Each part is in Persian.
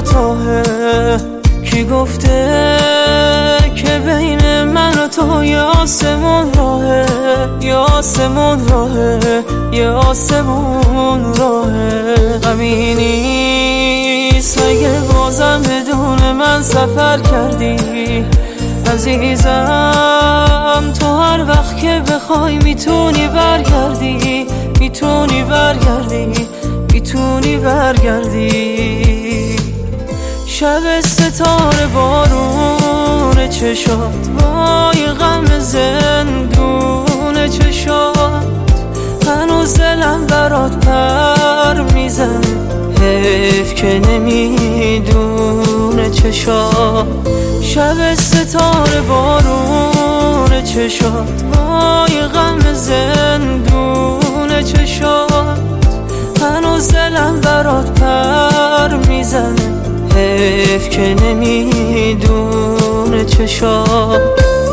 دوتاه. کی گفته که بین من و تو یه آسمون راهه، یه آسمون راهه، یه آسمون راهه. غمی نیست اگه بازم بدون من سفر کردی عزیزم. تو هر وقت که بخوای میتونی برگردی، میتونی برگردی، میتونی برگردی. شب ستاره بارون چشات، وای غم زندون چشات. هنوز دلم برات پر میزنه، حیف که نمیدونه چشات. شب ستاره بارون چشات، وای غم زندون چشات. هنوز دلم برات پر میزنه، حیف که نمیدونه چشات.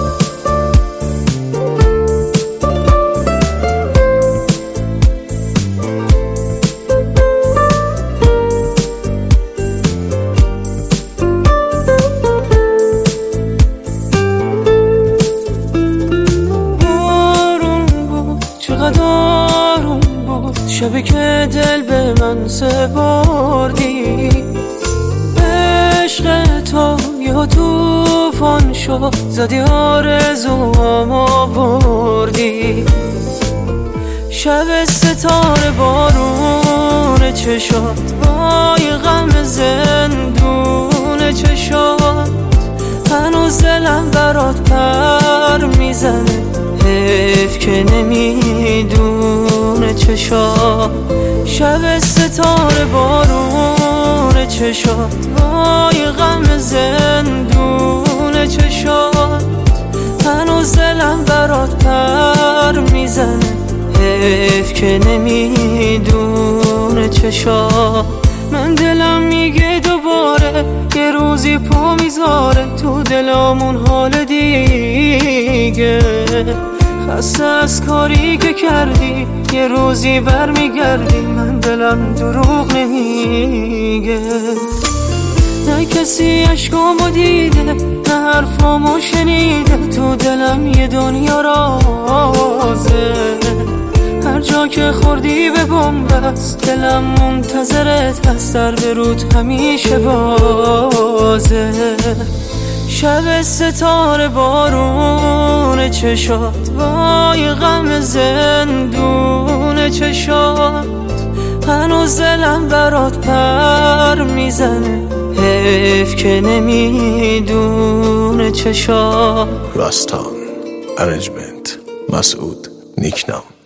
چقدر آروم بود شبی که دل به من سپردی. عشق تو یا توفان شد، زدی آرزوام آوردی. شب ستاره بارون چشات، وای غم زندون چشات. هنوز دلم برات پر میزنه، حیف که نمیدونه چشات. شب ستاره بارون چشات، وای غم زندون چشات. هنوز دلم برات پر میزنه، حیف که نمیدونه چشات. من دلم میگه دوباره یه روزی پا میذاره تو دلمون حال دیگه. خسته از کاری که کردی یه روزی برمیگردی، من دلم دروغ نمیگه. نه کسی عشقامو دیده، نه حرفامو شنیده، تو دلم یه دنیا رازه. هر جا که خوردی به بن‌بست، دلم منتظرت هست، در به رود همیشه بازه. شب ستاره بارون چشات، وای غم زندون چشات. هنوز دلم برات پر میزنه، حیف که نمیدونه چشات. راستان ارنجمنت مسعود نیکنام.